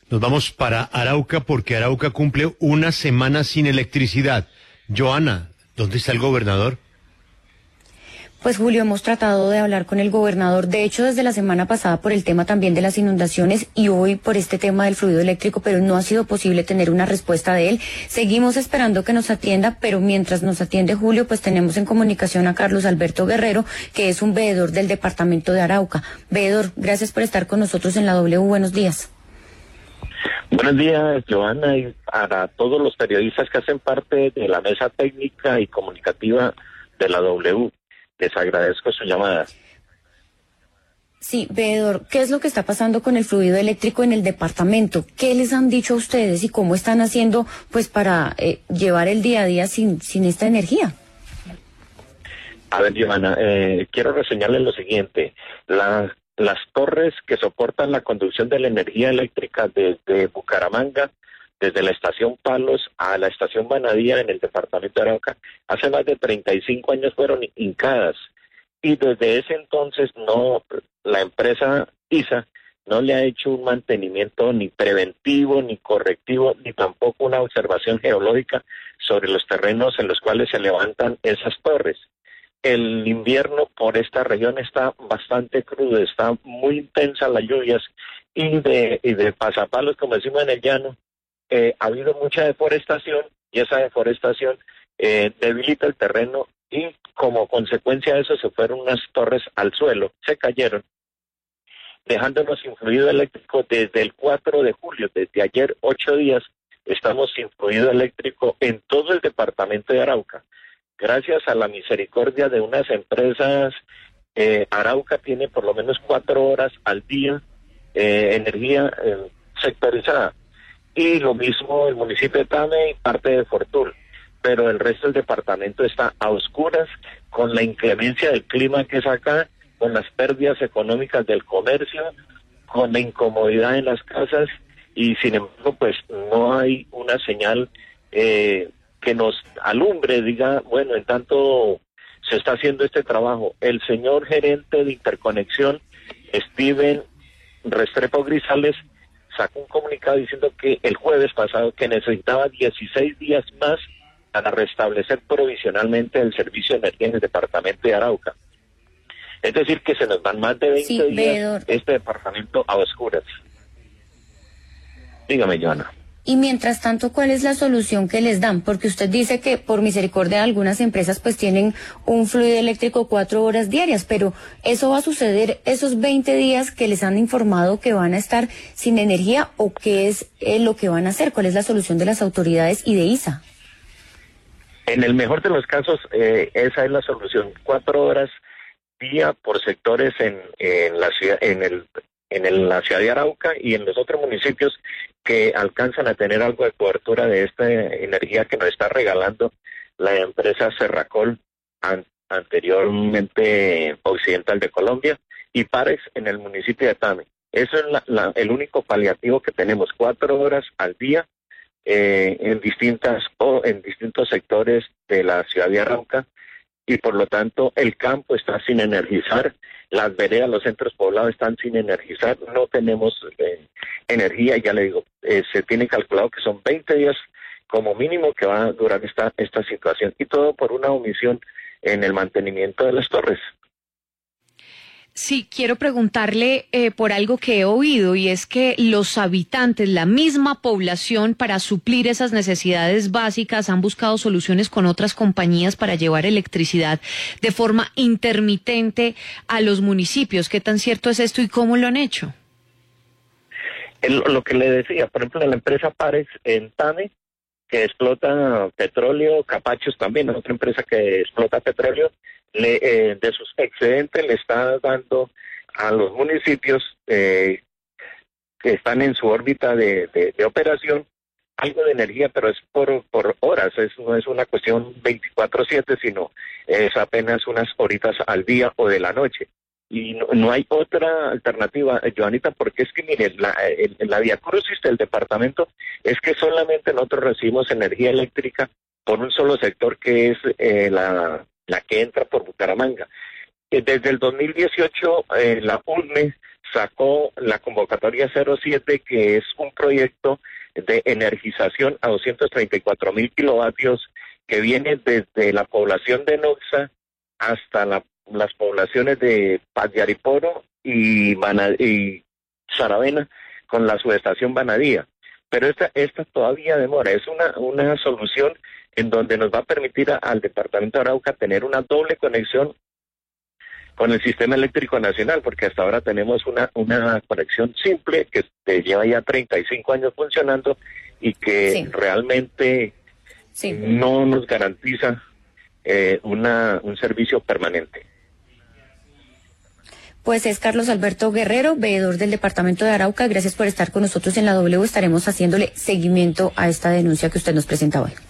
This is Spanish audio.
Nos vamos para Arauca porque Arauca cumple una semana sin electricidad. Joana, ¿dónde está el gobernador? Pues Julio, hemos tratado de hablar con el gobernador, de hecho desde la semana pasada por el tema también de las inundaciones y hoy por este tema del fluido eléctrico, pero no ha sido posible tener una respuesta de él. Seguimos esperando que nos atienda, pero mientras nos atiende Julio, pues tenemos en comunicación a Carlos Alberto Guerrero, que es un veedor del departamento de Arauca. Veedor, gracias por estar con nosotros en la W. Buenos días. Buenos días, Joana, y para todos los periodistas que hacen parte de la mesa técnica y comunicativa de la W. Les agradezco su llamada. Sí, veedor, ¿qué es lo que está pasando con el fluido eléctrico en el departamento? ¿Qué les han dicho a ustedes y cómo están haciendo pues para llevar el día a día sin esta energía? A ver, Joana, quiero reseñarles lo siguiente. Las torres que soportan la conducción de la energía eléctrica desde Bucaramanga, desde la estación Palos a la estación Banadía en el departamento de Arauca, hace más de 35 años fueron hincadas. Y desde ese entonces la empresa ISA no le ha hecho un mantenimiento ni preventivo, ni correctivo, ni tampoco una observación geológica sobre los terrenos en los cuales se levantan esas torres. El invierno por esta región está bastante crudo, está muy intensa las lluvias y de pasapalos, como decimos en el llano, ha habido mucha deforestación y esa deforestación debilita el terreno y como consecuencia de eso se fueron unas torres al suelo, se cayeron, dejándonos sin fluido eléctrico desde el 4 de julio, desde ayer 8 días, estamos sin fluido eléctrico en todo el departamento de Arauca. Gracias a la misericordia de unas empresas, Arauca tiene por lo menos 4 horas al día energía sectorizada. Y lo mismo el municipio de Tame y parte de Fortul. Pero el resto del departamento está a oscuras con la inclemencia del clima que es acá, con las pérdidas económicas del comercio, con la incomodidad en las casas y sin embargo pues no hay una señal que nos alumbre, diga, bueno, en tanto se está haciendo este trabajo. El señor gerente de interconexión, Steven Restrepo Grisales, sacó un comunicado diciendo que el jueves pasado que necesitaba 16 días más para restablecer provisionalmente el servicio de energía en el departamento de Arauca. Es decir, que se nos van más de 20 días veedor. Este departamento a oscuras. Dígame, Joana. Y mientras tanto, ¿cuál es la solución que les dan? Porque usted dice que por misericordia algunas empresas pues tienen un fluido eléctrico 4 horas diarias, pero ¿eso va a suceder esos 20 días que les han informado que van a estar sin energía o qué es lo que van a hacer? ¿Cuál es la solución de las autoridades y de ISA? En el mejor de los casos, esa es la solución. 4 horas día por sectores en la ciudad, la ciudad de Arauca y en los otros municipios que alcanzan a tener algo de cobertura de esta energía que nos está regalando la empresa Serracol, anteriormente Occidental de Colombia, y Parex en el municipio de Tame. Eso es el único paliativo que tenemos, 4 horas al día en distintos sectores de la ciudad de Arauca, y por lo tanto el campo está sin energizar, las veredas, los centros poblados están sin energizar, no tenemos energía, ya le digo, se tiene calculado que son 20 días como mínimo que va a durar esta situación, y todo por una omisión en el mantenimiento de las torres. Sí, quiero preguntarle por algo que he oído y es que los habitantes, la misma población, para suplir esas necesidades básicas han buscado soluciones con otras compañías para llevar electricidad de forma intermitente a los municipios. ¿Qué tan cierto es esto y cómo lo han hecho? Lo que le decía, por ejemplo, la empresa Parex en Tame, que explota petróleo, Capachos también, otra empresa que explota petróleo, de sus excedentes le está dando a los municipios que están en su órbita de operación algo de energía, pero es por horas, no es una cuestión 24/7, sino es apenas unas horitas al día o de la noche. Y no hay otra alternativa, Joanita, porque es que, mire, la diacrucis del departamento es que solamente nosotros recibimos energía eléctrica por un solo sector, que es la que entra por Bucaramanga. Desde el 2018, la UNME sacó la convocatoria 07, que es un proyecto de energización a 234.000 kilovatios que viene desde la población de Noxa hasta las poblaciones de Padyariporo y Saravena con la subestación Banadía. Pero esta todavía demora, es una solución en donde nos va a permitir al departamento de Arauca tener una doble conexión con el sistema eléctrico nacional, porque hasta ahora tenemos una conexión simple que lleva ya 35 años funcionando y que realmente no nos garantiza un servicio permanente. Pues es Carlos Alberto Guerrero, veedor del departamento de Arauca. Gracias por estar con nosotros en la W. Estaremos haciéndole seguimiento a esta denuncia que usted nos presenta hoy.